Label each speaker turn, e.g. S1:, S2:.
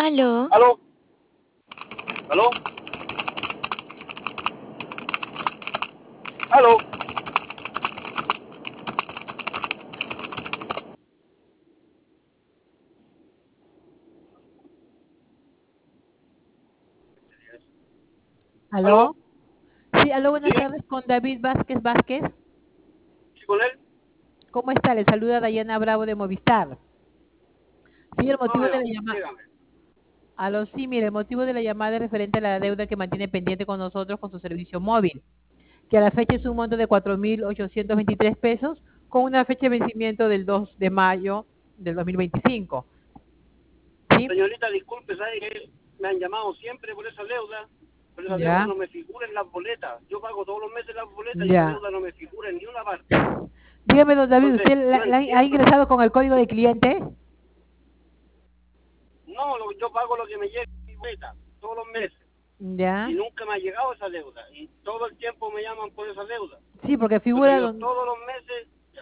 S1: Aló.
S2: ¿Aló? ¿Aló? ¿Aló? ¿Aló?
S3: ¿Aló? Sí, aló, buenas
S2: ¿Sí?
S3: tardes con David Vázquez Vázquez.
S2: ¿Sí con él?
S3: ¿Cómo está? Le saluda Dayana Bravo de Movistar. Sí, el
S2: No,
S3: motivo de la llamada.
S2: dígame.
S3: Aló, sí, mire, el motivo de la llamada es referente a la deuda que mantiene pendiente con nosotros con su servicio móvil, que a la fecha es un monto de 4.823 pesos, con una fecha de vencimiento del 2 de mayo del 2025. ¿Sí?
S2: Señorita, disculpe, ¿sabe que me han llamado siempre por esa deuda? Pero esa deuda
S3: Ya,
S2: no me figura en las boletas. Yo pago todos los meses las boletas y esa
S3: ya.
S2: deuda no me figura en ni una parte.
S3: Dígame, don David,
S2: Entonces,
S3: ¿usted
S2: no
S3: ha
S2: entiendo.
S3: ingresado con el código de cliente?
S2: No, yo pago lo que me llega en mi boleta todos los meses. Y
S3: Ya.
S2: nunca me ha llegado esa deuda. Y todo el tiempo me llaman por esa deuda.
S3: Sí, porque
S2: Entonces
S3: figura,
S2: yo
S3: don,
S2: todos los meses